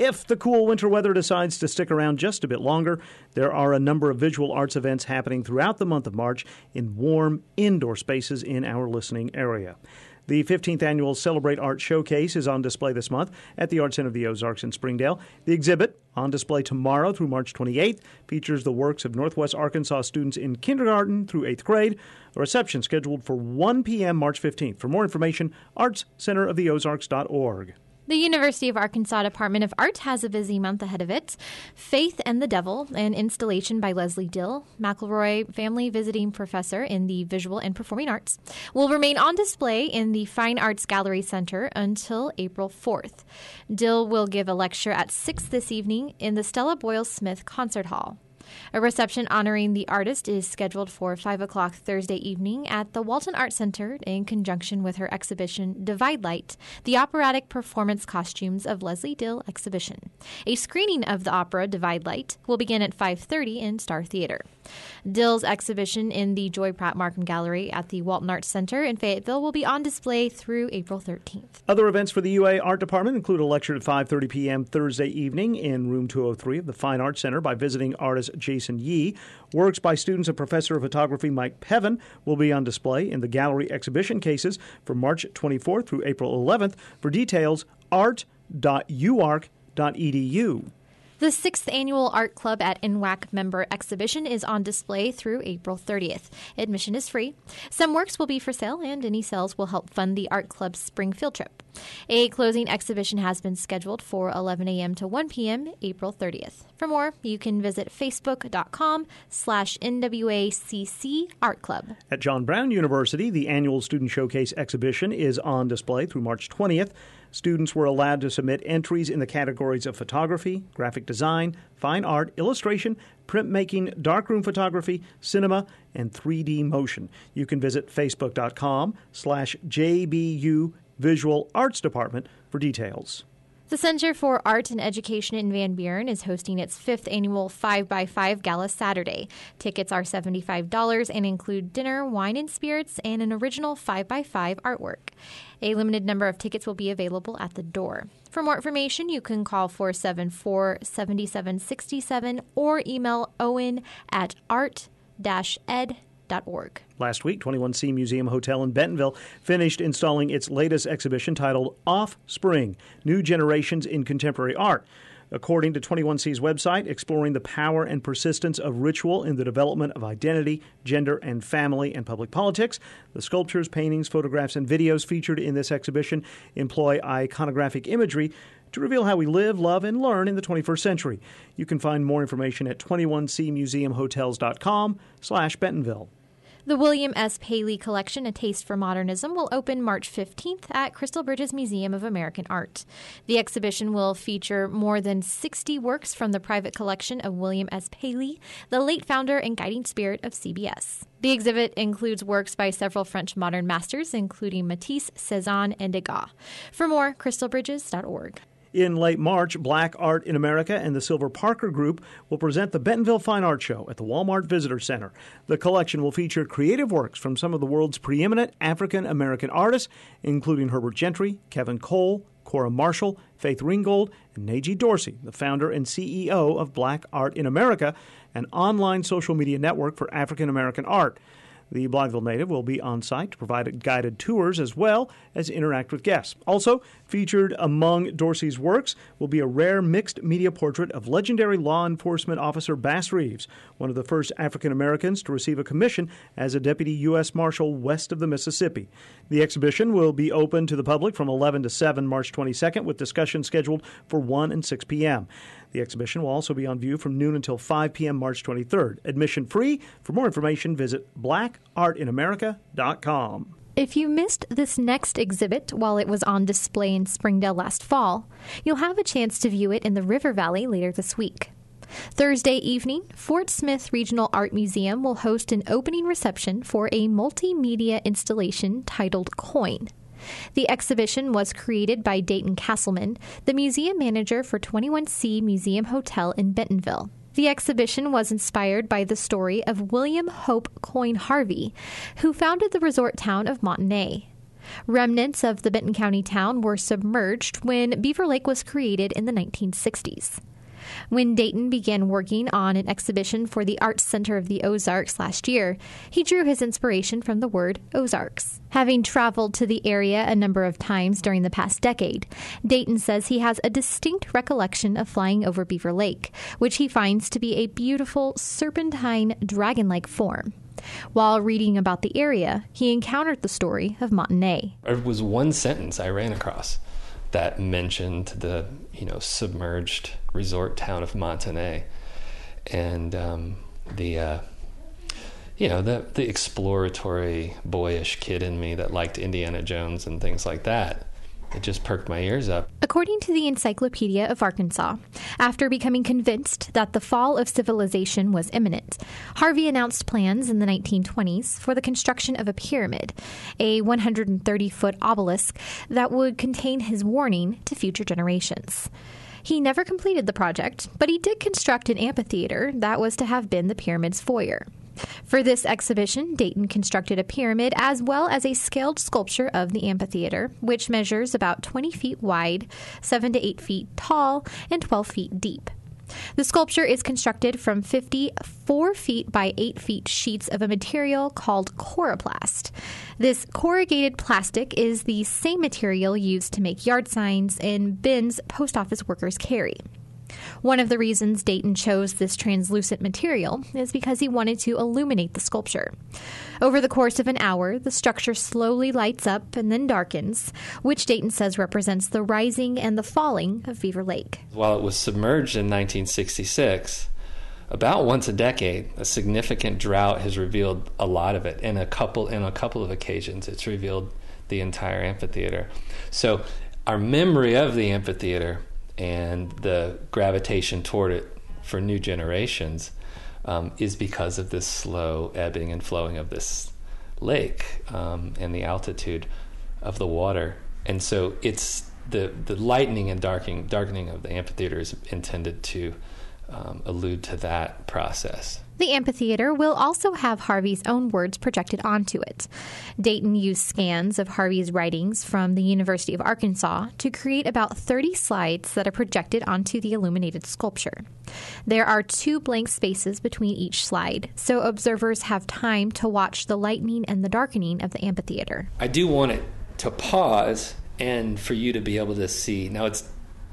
If the cool winter weather decides to stick around just a bit longer, there are a number of visual arts events happening throughout the month of March in warm indoor spaces in our listening area. The 15th annual Celebrate Art Showcase is on display this month at the Art Center of the Ozarks in Springdale. The exhibit, on display tomorrow through March 28th, features the works of Northwest Arkansas students in kindergarten through 8th grade. A reception scheduled for 1 p.m. March 15th. For more information, artscenteroftheozarks.org. The University of Arkansas Department of Art has a busy month ahead of it. Faith and the Devil, an installation by Leslie Dill, McElroy Family Visiting Professor in the Visual and Performing Arts, will remain on display in the Fine Arts Gallery Center until April 4th. Dill will give a lecture at 6 this evening in the Stella Boyle Smith Concert Hall. A reception honoring the artist is scheduled for 5 o'clock Thursday evening at the Walton Art Center in conjunction with her exhibition Divide Light, the operatic performance costumes of Leslie Dill exhibition. A screening of the opera Divide Light will begin at 5:30 in Star Theater. Dill's exhibition in the Joy Pratt Markham Gallery at the Walton Arts Center in Fayetteville will be on display through April 13th. Other events for the UA Art Department include a lecture at 5:30 p.m. Thursday evening in Room 203 of the Fine Arts Center by visiting artist Jason Yee. Works by students and Professor of Photography Mike Pevin will be on display in the gallery exhibition cases from March 24th through April 11th. For details, art.uark.edu. The 6th Annual Art Club at NWAC member exhibition is on display through April 30th. Admission is free. Some works will be for sale, and any sales will help fund the Art Club's spring field trip. A closing exhibition has been scheduled for 11 a.m. to 1 p.m. April 30th. For more, you can visit facebook.com/NWACC Art Club. At John Brown University, the annual Student Showcase exhibition is on display through March 20th. Students were allowed to submit entries in the categories of photography, graphic design, fine art, illustration, printmaking, darkroom photography, cinema, and 3D motion. You can visit facebook.com/JBU Visual Arts Department for details. The Center for Art and Education in Van Buren is hosting its 5th annual 5x5 Gala Saturday. Tickets are $75 and include dinner, wine and spirits, and an original 5x5 artwork. A limited number of tickets will be available at the door. For more information, you can call 474-7767 or email owen@art-ed.org. Last week, 21C Museum Hotel in Bentonville finished installing its latest exhibition titled Offspring, New Generations in Contemporary Art. According to 21C's website, exploring the power and persistence of ritual in the development of identity, gender, and family and public politics, the sculptures, paintings, photographs, and videos featured in this exhibition employ iconographic imagery to reveal how we live, love, and learn in the 21st century. You can find more information at 21cmuseumhotels.com/Bentonville. The William S. Paley Collection, A Taste for Modernism, will open March 15th at Crystal Bridges Museum of American Art. The exhibition will feature more than 60 works from the private collection of William S. Paley, the late founder and guiding spirit of CBS. The exhibit includes works by several French modern masters, including Matisse, Cézanne, and Degas. For more, crystalbridges.org. In late March, Black Art in America and the Silver Parker Group will present the Bentonville Fine Art Show at the Walmart Visitor Center. The collection will feature creative works from some of the world's preeminent African-American artists, including Herbert Gentry, Kevin Cole, Cora Marshall, Faith Ringgold, and Naji Dorsey, the founder and CEO of Black Art in America, an online social media network for African-American art. The Blytheville native will be on site to provide guided tours as well as interact with guests. Also, featured among Dorsey's works will be a rare mixed media portrait of legendary law enforcement officer Bass Reeves, one of the first African Americans to receive a commission as a deputy U.S. Marshal west of the Mississippi. The exhibition will be open to the public from 11 to 7 March 22nd, with discussion scheduled for 1 and 6 p.m. The exhibition will also be on view from noon until 5 p.m. March 23rd. Admission free. For more information, visit blackartinamerica.com. If you missed this next exhibit while it was on display in Springdale last fall, you'll have a chance to view it in the River Valley later this week. Thursday evening, Fort Smith Regional Art Museum will host an opening reception for a multimedia installation titled Coin. The exhibition was created by Dayton Castleman, the museum manager for 21C Museum Hotel in Bentonville. The exhibition was inspired by the story of William Hope Coin Harvey, who founded the resort town of Montanay. Remnants of the Benton County town were submerged when Beaver Lake was created in the 1960s. When Dayton began working on an exhibition for the Arts Center of the Ozarks last year, he drew his inspiration from the word Ozarks. Having traveled to the area a number of times during the past decade, Dayton says he has a distinct recollection of flying over Beaver Lake, which he finds to be a beautiful serpentine dragon-like form. While reading about the area, he encountered the story of Montagnais. There was one sentence I ran across that mentioned the, submerged resort town of Montagnais, and the exploratory, boyish kid in me that liked Indiana Jones and things like that. It just perked my ears up. According to the Encyclopedia of Arkansas, after becoming convinced that the fall of civilization was imminent, Harvey announced plans in the 1920s for the construction of a pyramid, a 130-foot obelisk that would contain his warning to future generations. He never completed the project, but he did construct an amphitheater that was to have been the pyramid's foyer. For this exhibition, Dayton constructed a pyramid as well as a scaled sculpture of the amphitheater, which measures about 20 feet wide, 7 to 8 feet tall, and 12 feet deep. The sculpture is constructed from 54 feet by 8 feet sheets of a material called coroplast. This corrugated plastic is the same material used to make yard signs and bins post office workers carry. One of the reasons Dayton chose this translucent material is because he wanted to illuminate the sculpture. Over the course of an hour, the structure slowly lights up and then darkens, which Dayton says represents the rising and the falling of Beaver Lake. While it was submerged in 1966, about once a decade, a significant drought has revealed a lot of it. In a couple of occasions, it's revealed the entire amphitheater. So our memory of the amphitheater and the gravitation toward it for new generations is because of this slow ebbing and flowing of this lake and the altitude of the water. And so it's the lightening and darkening of the amphitheater is intended to allude to that process. The amphitheater will also have Harvey's own words projected onto it. Dayton used scans of Harvey's writings from the University of Arkansas to create about 30 slides that are projected onto the illuminated sculpture. There are 2 blank spaces between each slide, so observers have time to watch the lightening and the darkening of the amphitheater. I do want it to pause and for you to be able to see. Now, it's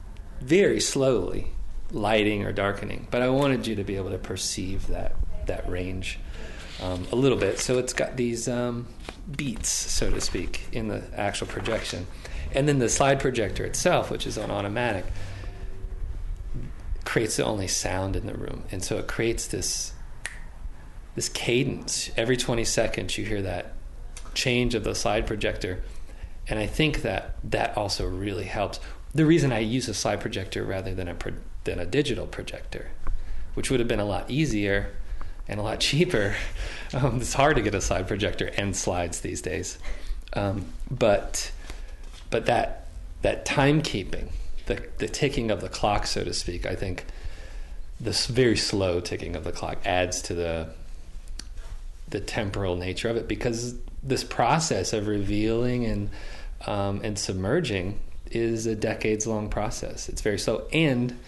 very slowly lighting or darkening, but I wanted you to be able to perceive that range a little bit. So it's got these beats, so to speak, in the actual projection. And then the slide projector itself, which is on automatic, creates the only sound in the room. And so it creates this cadence. Every 20 seconds you hear that change of the slide projector. And I think that also really helps. The reason I use a slide projector rather than a digital projector, which would have been a lot easier and a lot cheaper. It's hard to get a slide projector and slides these days. But that timekeeping, the ticking of the clock, so to speak, I think this very slow ticking of the clock adds to the temporal nature of it, because this process of revealing and submerging is a decades-long process. It's very slow, and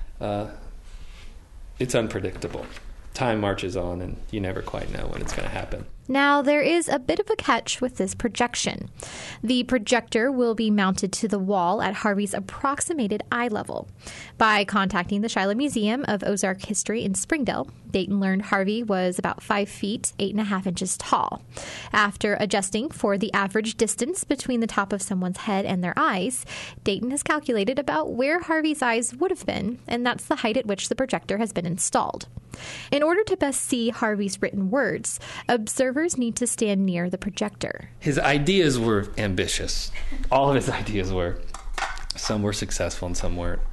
it's unpredictable. Time marches on, and you never quite know when it's going to happen. Now, there is a bit of a catch with this projection. The projector will be mounted to the wall at Harvey's approximated eye level. By contacting the Shiloh Museum of Ozark History in Springdale, Dayton learned Harvey was about 5 feet, 8.5 inches tall. After adjusting for the average distance between the top of someone's head and their eyes, Dayton has calculated about where Harvey's eyes would have been, and that's the height at which the projector has been installed. In order to best see Harvey's written words, observers need to stand near the projector. His ideas were ambitious. All of his ideas were. Some were successful and some weren't.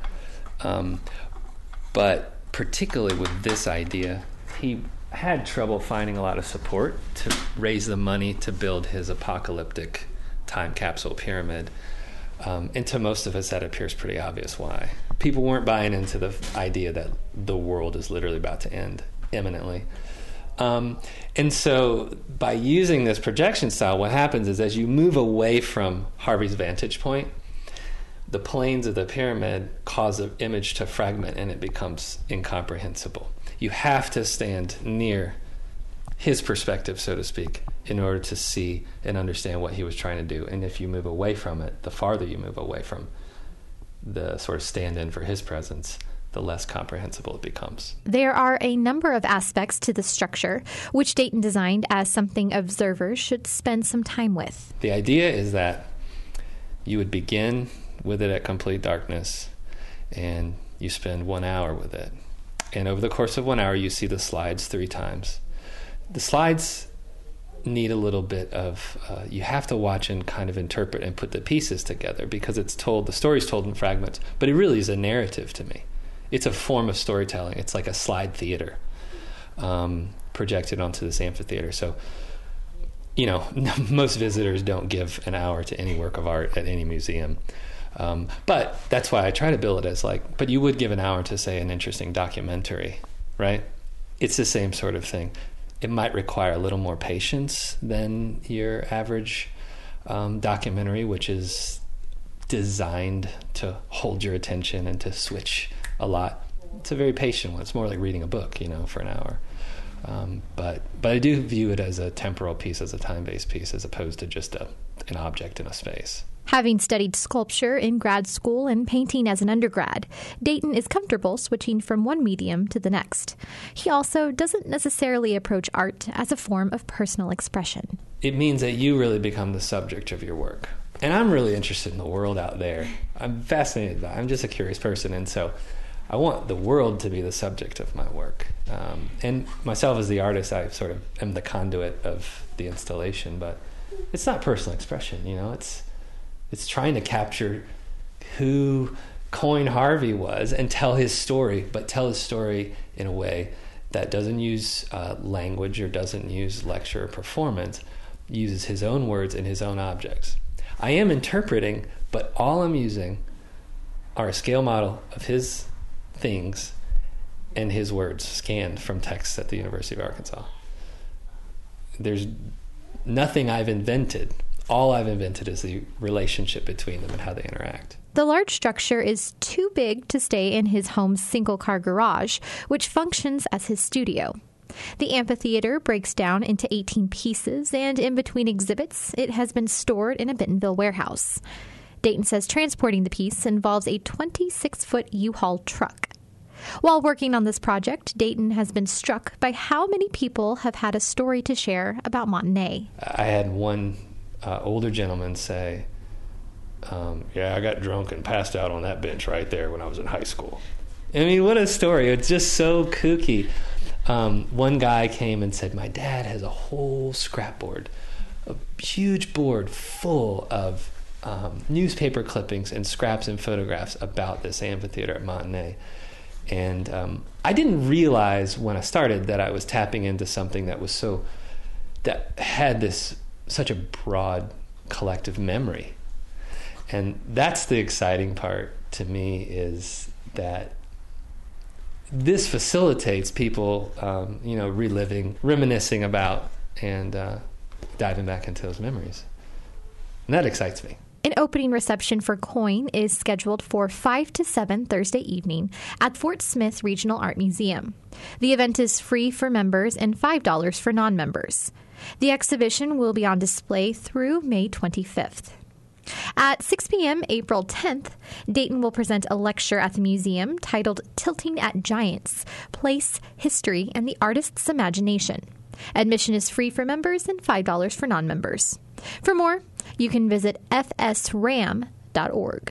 But particularly with this idea, he had trouble finding a lot of support to raise the money to build his apocalyptic time capsule pyramid. And to most of us, that appears pretty obvious why. People weren't buying into the idea that the world is literally about to end imminently. And so by using this projection style, what happens is as you move away from Harvey's vantage point, the planes of the pyramid cause the image to fragment and it becomes incomprehensible. You have to stand near his perspective, so to speak, in order to see and understand what he was trying to do. And if you move away from it, the farther you move away from the sort of stand-in for his presence, the less comprehensible it becomes. There are a number of aspects to the structure, which Dayton designed as something observers should spend some time with. The idea is that you would begin with it at complete darkness, and you spend 1 hour with it. And over the course of 1 hour, you see the slides 3 times. The slides need a little bit of, you have to watch and kind of interpret and put the pieces together, because the story's told in fragments, but it really is a narrative to me. It's a form of storytelling. It's like a slide theater projected onto this amphitheater. So, most visitors don't give an hour to any work of art at any museum. But that's why I try to build it as but you would give an hour to, say, an interesting documentary, right? It's the same sort of thing. It might require a little more patience than your average documentary, which is designed to hold your attention and to switch a lot. It's a very patient one. It's more like reading a book, for an hour. But I do view it as a temporal piece, as a time-based piece, as opposed to just an object in a space. Having studied sculpture in grad school and painting as an undergrad, Dayton is comfortable switching from one medium to the next. He also doesn't necessarily approach art as a form of personal expression. It means that you really become the subject of your work. And I'm really interested in the world out there. I'm fascinated by it. I'm just a curious person, and so I want the world to be the subject of my work. And myself as the artist, I sort of am the conduit of the installation, but it's not personal expression, It's trying to capture who Coin Harvey was and tell his story, but tell his story in a way that doesn't use language or doesn't use lecture or performance, uses his own words and his own objects. I am interpreting, but all I'm using are a scale model of his things and his words scanned from texts at the University of Arkansas. There's nothing I've invented. All I've invented is the relationship between them and how they interact. The large structure is too big to stay in his home's single-car garage, which functions as his studio. The amphitheater breaks down into 18 pieces, and in between exhibits, it has been stored in a Bentonville warehouse. Dayton says transporting the piece involves a 26-foot U-Haul truck. While working on this project, Dayton has been struck by how many people have had a story to share about Montagne. I had one older gentleman say, I got drunk and passed out on that bench right there when I was in high school. I mean, what a story. It's just so kooky. One guy came and said, my dad has a whole scrapboard, a huge board full of newspaper clippings and scraps and photographs about this amphitheater at Montagne. And I didn't realize when I started that I was tapping into something that had such a broad collective memory. And that's the exciting part to me, is that this facilitates people, reliving, reminiscing about, and diving back into those memories. And that excites me. An opening reception for Coin is scheduled for 5 to 7 Thursday evening at Fort Smith Regional Art Museum. The event is free for members and $5 for non-members. The exhibition will be on display through May 25th. At 6 p.m. April 10th, Dayton will present a lecture at the museum titled Tilting at Giants, Place, History, and the Artist's Imagination. Admission is free for members and $5 for non-members. For more, you can visit fsram.org.